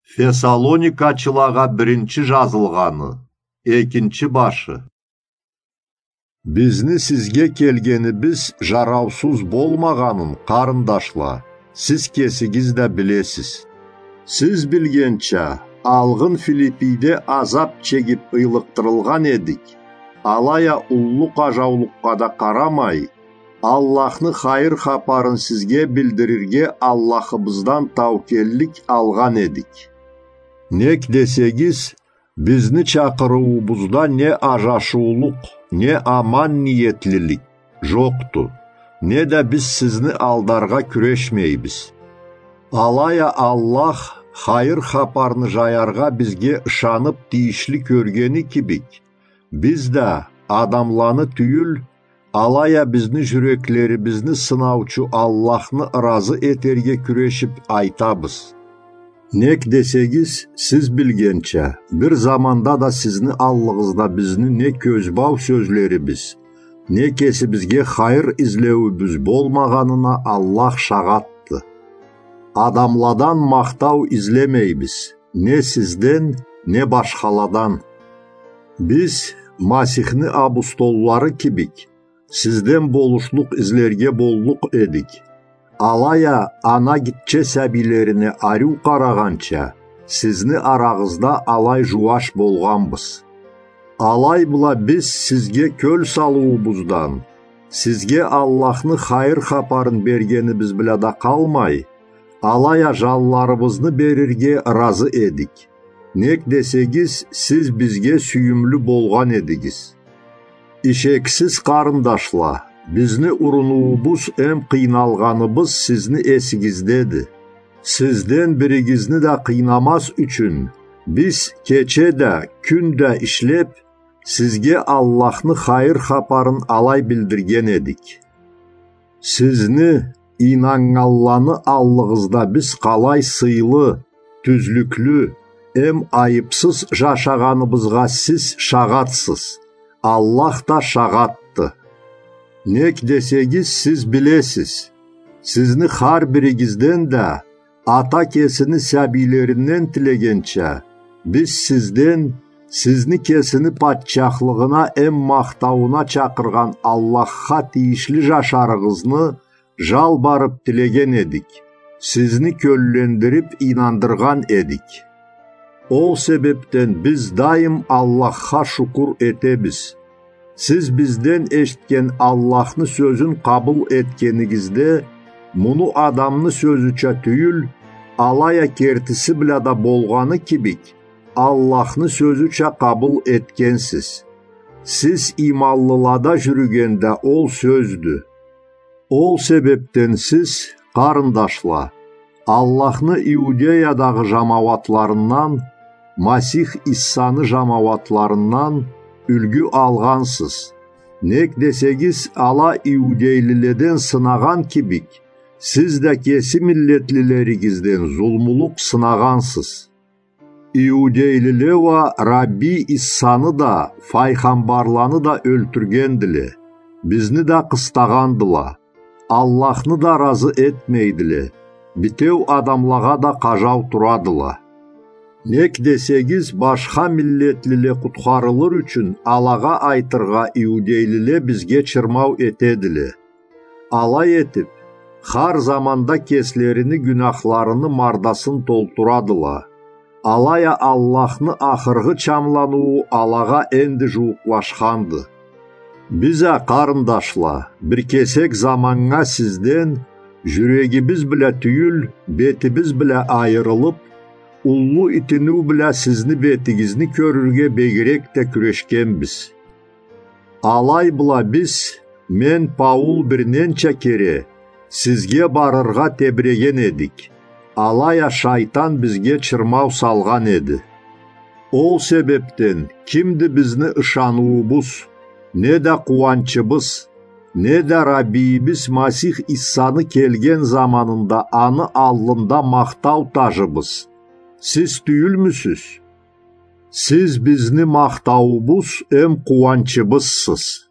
Фессалоникачыларға бірінші жазылғаны, екінші башы. Бізні сізге келгені біз жараусыз болмағанын қарындашла, сіз кесігізді білесіз. Сіз білгенше, алғын Филиппийде азап чегіп ұйлықтырылған едік. Алая ұллық ажаулыққа да қарамай, Аллахны хайыр хапарын сізге білдірерге Аллахыбыздан таукеллік алған едік. Нек десегіз, бізні чақыруыбызда не ажашулық, не аман ниетлілік жоқты, не де біз сізні алдарға күрешмейбіз. Алая Аллах хайыр хапарны жаярға бізге ышанып тиішлі көргені кебек. Біз де адамланы түйіл, алая бізні жүрекleri бізні сынаучу Аллахны разы етерге күрешіп айтабыз. Нек десегіз, сіз білгенше, бір заманда да сізні аллығызда бізні не көзбау сөзлері біз, не кесі бізге хайыр излеуі біз болмағанына Аллах шағатты. Адамладан мақтау излемейбіз, не сізден, не башқаладан. Біз Масихны апостоллары кебек, сізден болушлық излерге боллық едік. Алая ана гитче сәбилеріне арю қарағанча, сізні арағызда алай жуаш болғанбыз. Алай бұла біз сізге көл салуыбыздан, сізге Аллахны хайыр хапарын бергені біз білада қалмай, алая жалларыбызны берерге разы едік. Нек десегіз, сіз бізге сүйімлі болған едігіз. Ишексіз қарындашла, бізні ұрынуыбыз әм қиналғаныбыз сізні есігіздеді. Сізден бірігізні де қинамас үшін, біз кече де, күн де ішлеп, сізге Аллахны хайыр хапарын алай білдірген едік. Сізні, инаңалланы аллығызда біз қалай сыйлы, түзліклі, әм айыпсыз жашағаныбызға сіз шағатсыз. Аллах та шағатты. Нек десегіз сіз білесіз. Сізні хар бірігізден де, ата кесіні сәбилерінен тілегенче, біз сізден, сізні кесіні патчақлығына әм мақтауына чақырған Аллахқа тиішлі жашарығызны жал барып тілеген едік. Сізні көллендіріп инандырған едік. Ол себептен біз дайым Аллахқа шүкір етебіз. Сіз бізден ешткен Аллахны сөзін қабыл еткенігізде, мұны адамны сөзіча түйіл, алая кертісі білада болғаны кебек, Аллахны сөзіча қабыл еткенсіз. Сіз ималлылада жүргенде ол сөзді. Ол себептен сіз, қарындашла, Аллахны Иудеядағы жамауатларынан, Масих Иссаны жамауатларынан үлгі алғансыз. Нек десегіз ала иудейліледен сынаған кебек, сіз де кесі миллетлілерігізден зұлмулық сынағансыз. Иудейлілева Рабби Иссаны да, файхамбарланы да өлтіргенділі, бізні да қыстағандыла, Аллахны да разы етмейділі, бітеу адамлаға да қажау тұрадыла. Нек десегіз башқа миллетліле құтқарылыр үшін алаға айтырға иудейліле бізге чырмау етеділі. Алай етіп, хар заманда кеслеріні günahларыны мардасын толтырадыла. Алая Аллахны ақырғы чамлануы алаға әнді жуықлашқанды. Біза қарындашла, бір кесек заманға сізден, жүрегі біз біле түйіл, беті біз біле айырылып, ұллы итіну біле сізні бетігізні көрірге бегірек те күрешкенбіз. Алай бұла біз, мен Паул бірненче кере, сізге барырға тебіреген едік. Алая шайтан бізге чырмау салған еді. Ол себептен кімді бізні ышануыбыз, не де қуанчыбыз, не де Раббийбіз Масих Иссаны келген заманында аны аллында мақтау тажыбыз. Сіз түйілмісіз? Сіз бізні мақтауыбыз әм қуанчыбызсыз.